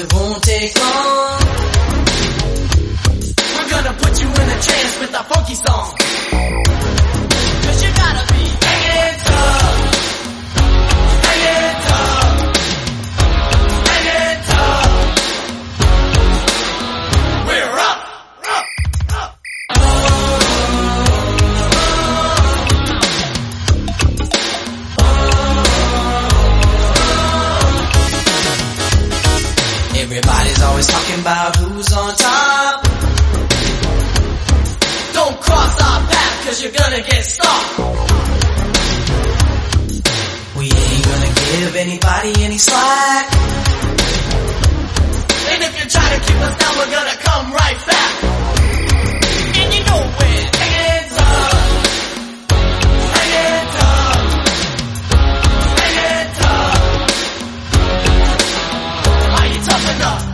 it won't take long. We're gonna put you in a trance with a funky song. 'Cause you gotta be hanging tough, hanging tough, hanging tough. We're up, up, up. Everybody's always talking about who's on top. Don't cross our path 'cause you're gonna get stopped. We ain't gonna give anybody any slack. And if you try to keep us down, we're gonna come right back. And you know we're hanging tough, hanging tough, hanging tough. Are you tough enough?